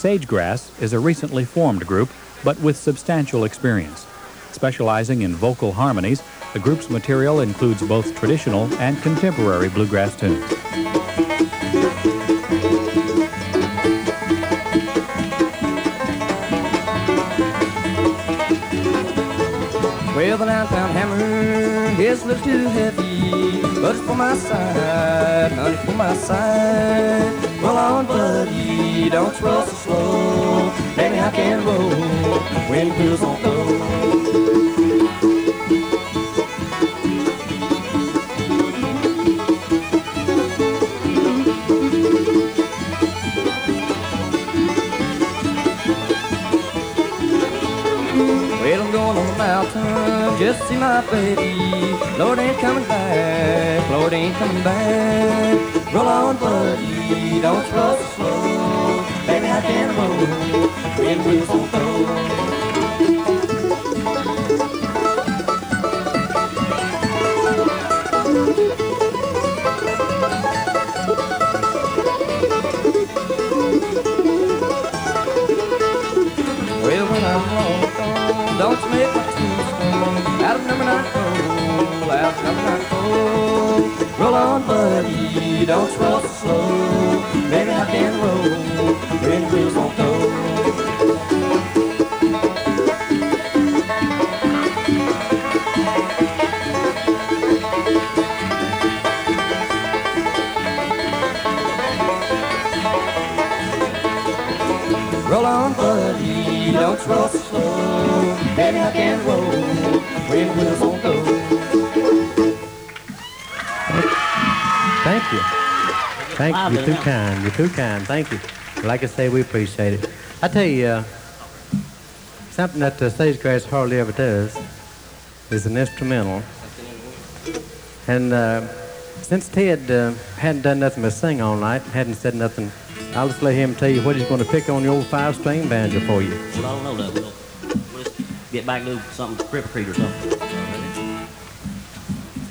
Sagegrass is a recently formed group, but with substantial experience. Specializing in vocal harmonies, the group's material includes both traditional and contemporary bluegrass tunes. Well, the 9-pound hammer is a little too heavy, but it's for my side, honey, for my side. Roll on, buddy, don't roll so slow. Baby, I can roll when the wheels don't go. Well, I'm going on the mountain just to see my baby. Lord ain't coming back, Lord ain't coming back. Roll on, buddy, don't roll so slow. Baby, I can roll when the wheels don't go. Well, when I'm lost, don't you make my tombstone out of number 9 coal, out of number 9 coal. Roll on, buddy, don't roll so slow. Baby, I can roll when the wheels don't go. Roll on, buddy, don't roll so slow. Baby, I can roll when the wheels don't go. Thank you. Thank you. You're too kind. You're too kind. Thank you. Like I say, we appreciate it. I tell you, something that Sagegrass hardly ever does is an instrumental. And since Ted hadn't done nothing but sing all night, hadn't said nothing, I'll just let him tell you what he's going to pick on the old 5-string banjo for you. Well, I don't know that. We'll get back to something Cripple Creek or something.